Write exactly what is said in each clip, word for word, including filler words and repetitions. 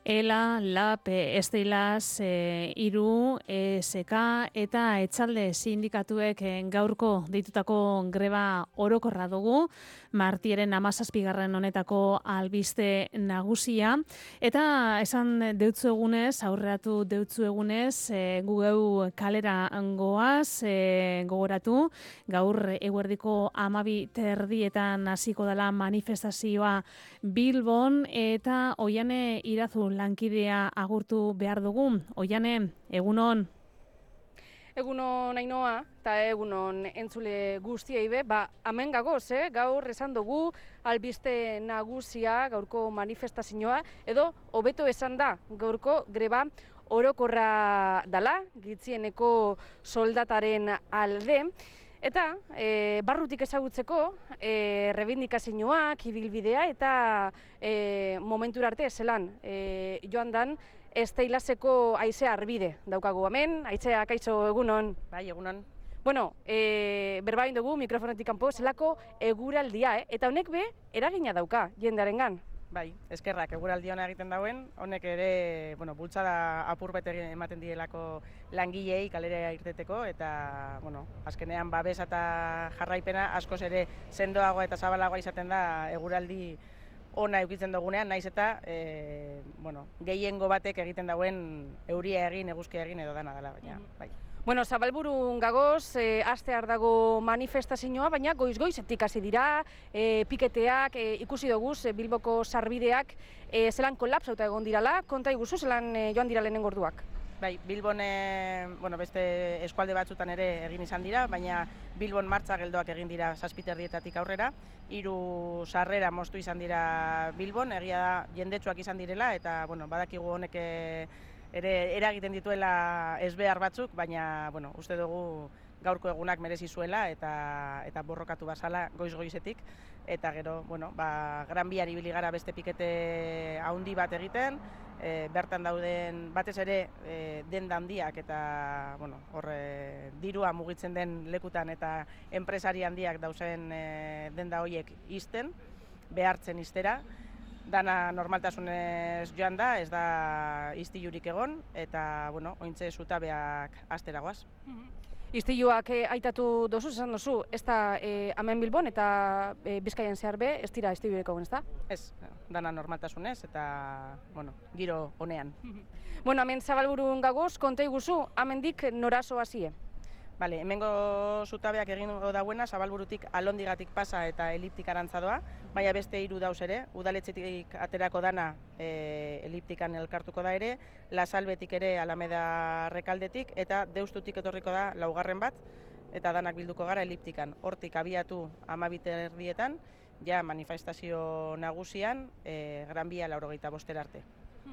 Ela, Lab, Estilas, e, Iru, E S K eta Etxalde sindikatuek gaurko deitutako greba orokorra dugu, martiaren hamazazpigarren honetako albiste nagusia, eta esan deutzu egunez, aurreatu deutzu egunez, e, gu geu kalera goaz, e, gogoratu, gaur eguerdiko hamabi terdietan hasiko dela manifestazioa Bilbon, eta Oiane Irazu lankidea agurtu behar dugu. Oiane, egunon? Egunon Ainoa, eta egunon entzule guztiei be, ba, hemen gagoz, eh? Gaur esan dugu albiste nagusia, gaurko manifestazioa, edo hobeto esan da, gaurko greba orokorra dala, gitzieneko soldataren alde. Eta e, barrutik ezagutzeko e, rebindikazioak, ibilbidea eta e, momentura arte zelan e, joan dan Esteilaseko haizea arbide daukagu hemen. Haizea, kaixo, egunon. Bai, egunon. Bueno, e, berbain dugu mikrofonetik kanpo zelako eguraldia, eh? Eta honek be eragina dauka jendearengan. Bai, eskerrak eguraldi ona egiten dauen, honek ere, bueno, bultzada apur bete ematen dielako langileei kalera irteteko, eta, bueno, azkenean babesa eta jarraipena askoz ere sendoagoa eta zabalagoa izaten da eguraldi ona eukitzen dugunean, naiz eta, e, bueno, gehiengo batek egiten dauen euria egin, eguzkia egin edo dana dela, baina, bai. Bueno, Zabalburun gagoz, e, astear dago manifestazioa, baina goiz-goizetik hasi dira, e, piketeak, e, ikusi dugu e, Bilboko sarbideak e, zelan kolapsauta egon dirala, konta iguzu zelan e, joan dira lehenengo orduak. Bai, Bilbon, e, bueno, beste eskualde batzutan ere egin izan dira, baina Bilbon martza geldoak egin dira zazpiterdietatik aurrera, hiru sarrera moztu izan dira Bilbon, egia da jendetsuak izan direla, eta, bueno, badakigu honek ere eragiten dituela ezbehar batzuk, baina, bueno, uste dugu gaurko egunak merezi zuela eta eta borrokatu bazala goiz-goizetik, eta gero, bueno, ba, Gran Bian ibili gara beste pikete haundi bat egiten, e, bertan dauden batez ere e, denda handiak eta, bueno, hor e, dirua mugitzen den lekutan eta enpresari handiak dauzen e, denda horiek ixten, behartzen ixtera. Dana normaltasunez joan da, ez da istilurik egon, eta, bueno, ointze zutabeak asteragoaz. Istiluak e, aitatu dozu, esan dozu, ez da e, hemen Bilbon eta e, Bizkaian zehar be, ez dira istilurik egon, ez da? Ez, dana normaltasunez eta, bueno, giro honean. Bueno, hemen Zabalburun gagoz, konta iguzu, hemendik norazo hasie? Bale, hemengo zutabeak egingo dauena, Zabalburutik Alondigatik pasa eta eliptik arantza doa, baina beste hiru dauz ere, udaletxetik aterako dana e, eliptikan elkartuko da ere, Lasalbetik ere Alameda Rekaldetik, eta Deustutik etorriko da laugarren bat, eta danak bilduko gara eliptikan. Hortik abiatu hamabiter erdietan, ja manifestazio nagusian, e, Gran Bia laurogeita bostera arte.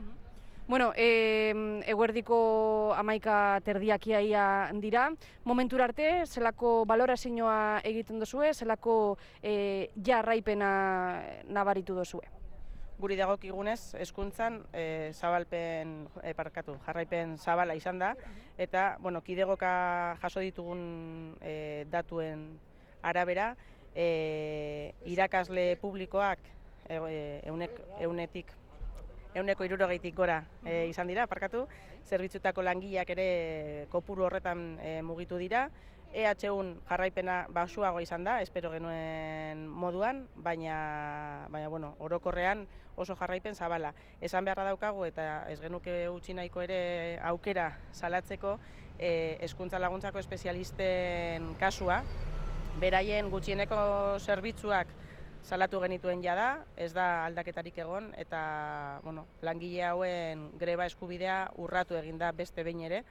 Bueno, e, eguerdiko hamaika terdiak iaia dira. Momentura arte, zelako balorazioa egiten dozue, zelako e, jarraipena nabaritu dozue? Guri dagokigunez, hezkuntzan e, zabalpen, e, parkatu, jarraipen zabala izan da, eta, bueno, kidegoka jaso ditugun e, datuen arabera, e, irakasle publikoak e, eunek, eunetik, Euneko hirurogeitik gora e, izan dira, parkatu, zerbitzutako langileak ere kopuru horretan e, mugitu dira. E H un jarraipena basuago izan da, espero genuen moduan, baina, baina bueno, orokorrean oso jarraipen zabala. Esan beharra daukagu eta ez genuke utzi nahiko ere aukera salatzeko e, hezkuntza laguntzako espezialisten kasua, beraien gutxieneko zerbitzuak salatu genituen jada, ez da aldaketarik egon, eta, bueno, langile hauen greba eskubidea urratu eginda beste behin ere,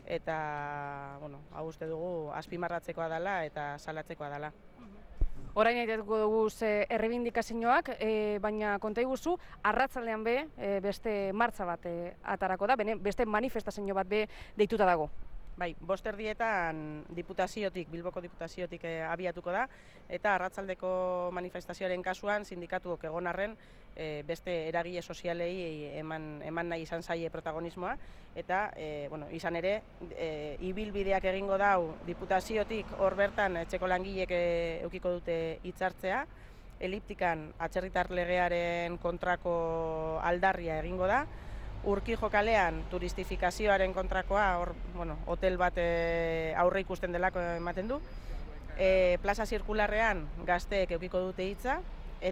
eta, bueno, hau uste dugu azpimarratzekoa dela eta salatzekoa dela. Orain aitatuko dugu ze errebindikazioak, e, baina konta iguzu, arratzaldean be, e, beste martza bat e, atarako da, bene, beste manifestazio bat be deituta dago. Bai, bost erdietan diputaziotik, Bilboko diputaziotik e, abiatuko da, eta arratsaldeko manifestazioaren kasuan sindikatuok egon arren e, beste eragile sozialei eman, eman nahi izan zaie protagonismoa, eta e, bueno, izan ere, e, ibilbideak egingo dau diputaziotik hor bertan etxeko langilek e, eukiko dute hitzartzea, eliptikan atzerritar legearen kontrako aldarria egingo da, Urkijo kalean turistifikazioaren kontrakoa, hor, bueno, hotel bat e, aurre ikusten delako ematen du. E, plaza zirkularrean gazteek eukiko dute hitza,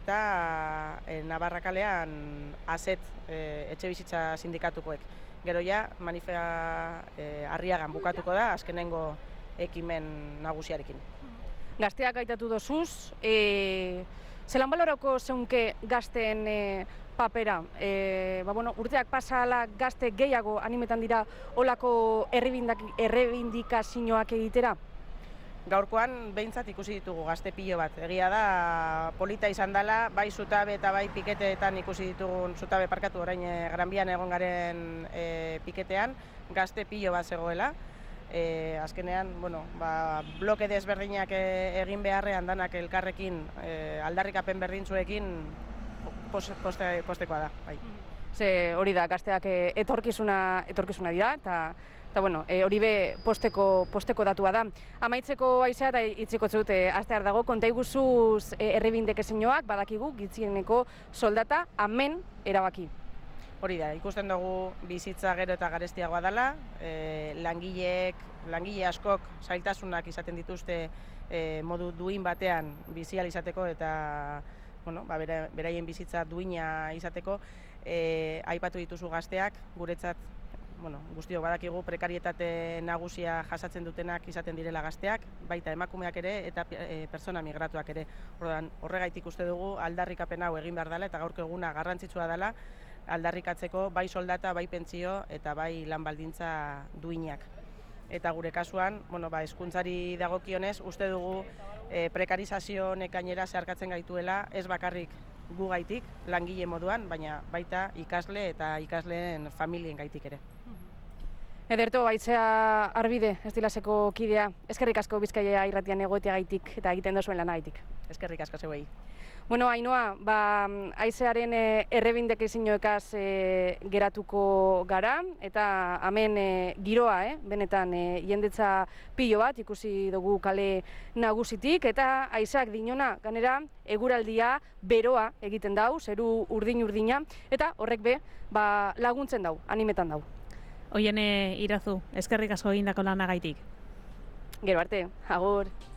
eta e, Navarra kalean azet e, etxe bizitza sindikatukoek. Gero ja, manifea e, Arriagan bukatuko da, azkenengo ekimen nagusiarekin. Gazteak aitatu dozuz, e, zelan balorako zeunke gazteen e, papera? E, ba, bueno, urteak pasala gazte gehiago animetan dira olako errebindikazioak egitera? Gaurkoan behintzat ikusi ditugu gazte pilo bat. Egia da polita izan dela, bai zutabe eta bai piketeetan ikusi ditugun, zutabe parkatu orain e, Granbian egon garen e, piketean, gazte pilo bat zegoela. E, azkenean, bueno, ba, bloke desberdinak e, egin beharrean danak elkarrekin e, aldarrikapen berdintzuekin post, poste, postekoa da. Bai. Ze hori da, gazteak e, etorkizuna, etorkizuna dira, eta eta bueno, e, hori be posteko, posteko datua da. Amaitzeko aizea eta itziko zut, e, astear dago, konta iguzuz e, errebindekezioak badakigu gitzieneko soldata amen erabaki. Hori da, ikusten dugu bizitza gero eta garestiagoa dela, e, langileek, langile askok zailtasunak izaten dituzte e, modu duin batean bizi ahal izateko eta bueno, ba, bera, beraien bizitza duina izateko, e, aipatu dituzu gazteak, guretzat bueno, guztiok badakigu prekarietate nagusia jasatzen dutenak izaten direla gazteak, baita emakumeak ere eta e, pertsona migratuak ere. Orduan, horregaitik uste dugu aldarrikapen hau egin behar dela eta gaurko eguna garrantzitsua dela aldarrikatzeko bai soldata, bai pentsio eta bai lan baldintza duinak. Eta gure kasuan, bueno, ba, hezkuntzari dagokionez, uste dugu e, prekarizazio honek gainera zeharkatzen gaituela, ez bakarrik gu gaitik, langile moduan, baina baita ikasle eta ikasleen familien gaitik ere. Ederto, Aizea Arbide, Estilaseko kidea, eskerrik asko Bizkaia irratian egotea gaitik eta egiten dozuen lana gaitik. Eskerrik asko zeuei. Bueno, Ainhoa, ba, Aizearen e, errebindekezioekaz e, geratuko gara, eta hemen e, giroa, eh? benetan e, jendetza pilo bat ikusi dugu kale nagusitik, eta Aizeak dinona, ganera, eguraldia beroa egiten dau, zeru urdin-urdina, eta horrek be, ba, laguntzen dau, animetan dau. Oiene Irazu, eskerrik asko egindako lanagaitik. Gero arte, agur.